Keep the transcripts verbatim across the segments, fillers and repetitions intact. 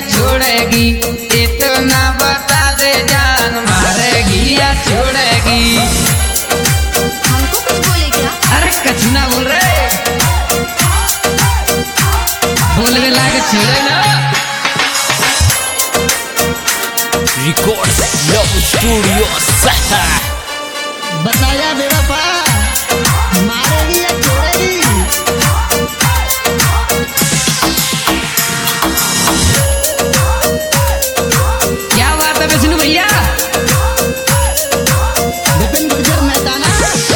छोड़ेगी, इतना बता दे जान मारेगी या छोड़ेगी। हमको कुछ बोले क्या? अरे कुछ ना बोल रहे, बोलने लागे छोड़े ना। रिकॉर्ड्स लव स्टूडियो सहा। बताया बेवफा मारेगी या छोड़ेगी। क्या बात है विष्णु भैया? विपिन गुर्जर मेहताना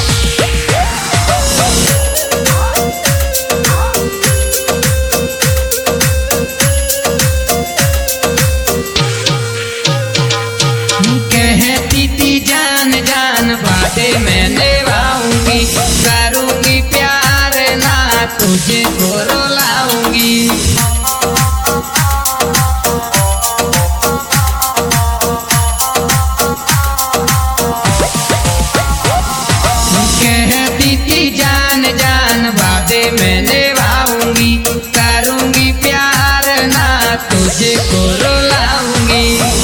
कहती थी जान जान बातें मैं निभाऊंगी, करूंगी प्यार ना तुझे को रुलाऊंगी। कहती थी जान जान बातें मैं निभाऊंगी, करूंगी प्यार ना तुझे को रुलाऊंगी।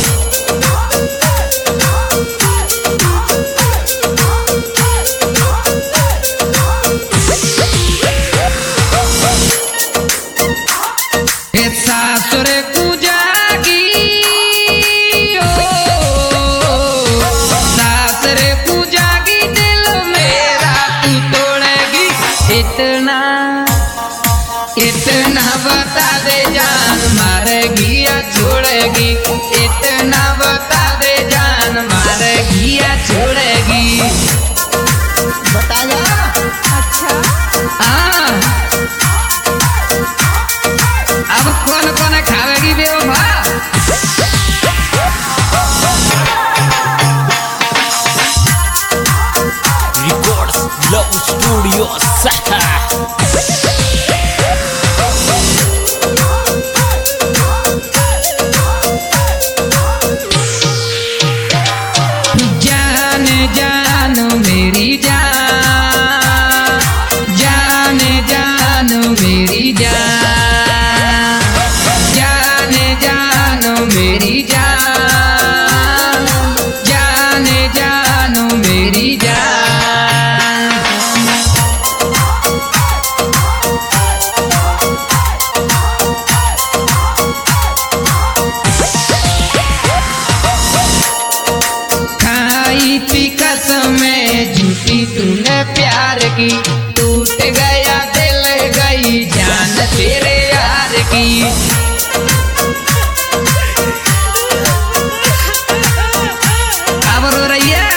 सासुर पूजागी ओ सासुर पूजागी दिल मेरा तू तोड़ेगी, इतना इतना बता दे जान मारेगी या छोड़ेगी, इतना बता दे जान मारेगी या छोड़ेगी। बताया अच्छा हाँ अब कौन कौन खावेगी बेवफा? रिकॉर्ड्स लव स्टूडियो सहा। जान जान मेरी जान, जान जान मेरी जान, जान जान मेरी जान, जान जान मेरी जान। खाई थी कसमें झूठी तूने प्यार की, टूट गया दिल गई जान तेरे यार की। अब रो रही है?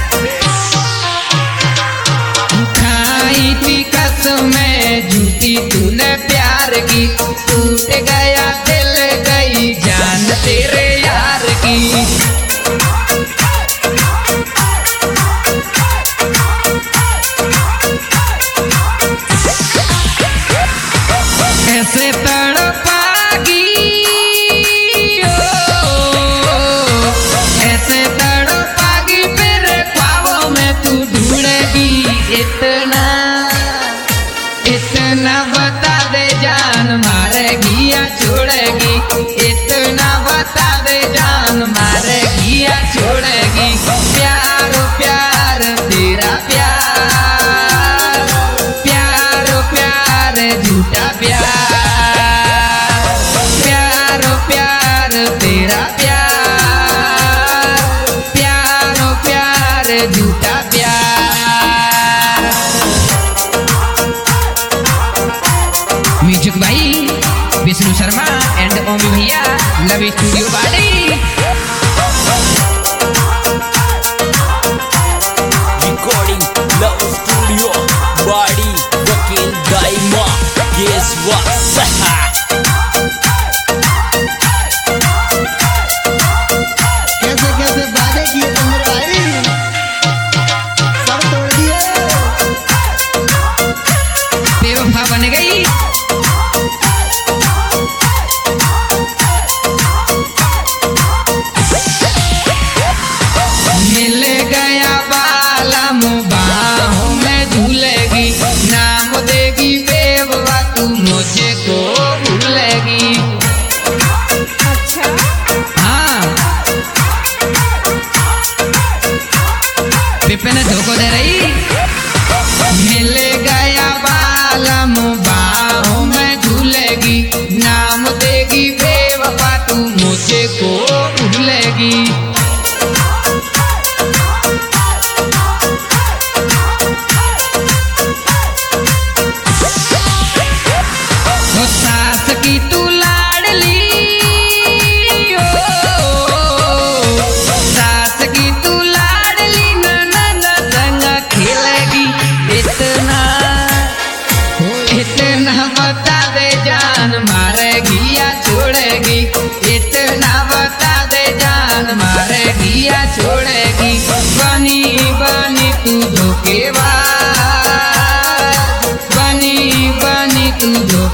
खाई थी कसमें झूठी तूने प्यार की, टूट गया दिल गई जान तेरे यार की। ऐसे तड़पागी ओ ऐसे तड़पागी मेरे ख्वाबों में तू ढूंढेगी, इतना इतना बता दे जान मारेगी या छोड़ेगी, इतना बता दे जान मारेगी या छोड़ेगी। प्यार प्यार तेरा प्यार, प्यार प्यार झूठा प्यार, प्यार प्यार तेरा प्यार, प्यार प्यार झूठा प्यार। म्यूजिक भाई विष्णु शर्मा एंड ओमी भैया, लव स्टूडियो बाड़ी। रिकॉर्डिंग लव स्टूडियो बॉडी वकील दाइमा गेस वा सहा। कैसे कैसे वादे किए तुमने भाई, सब तोड़ दिए। बेवफा बन गई। मिल गया बालम बाहों में झूलेगी, नाम देगी बेवफा तू मुझे को जान मारेगी या छोड़ेगी, इतना बता दे जान मारेगी या छोड़ेगी। बनी बनी तू धोखेबाज, बनी बनी तू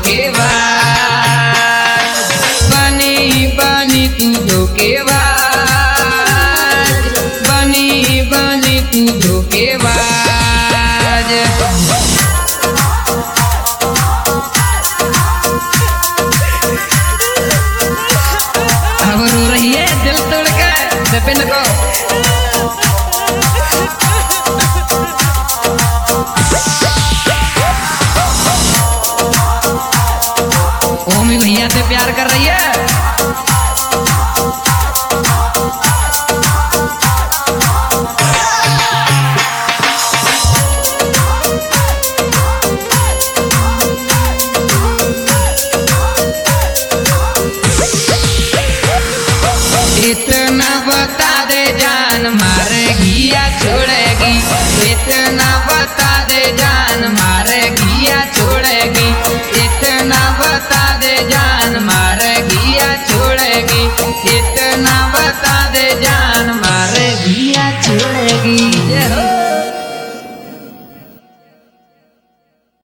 धोखेबाज, बनी बनी तू धोखेबाज, बनी बनी तू धोखेबाज। अब रो रही है दिल तोड़ के विपिन को। ओमी भैया से प्यार कर रही है।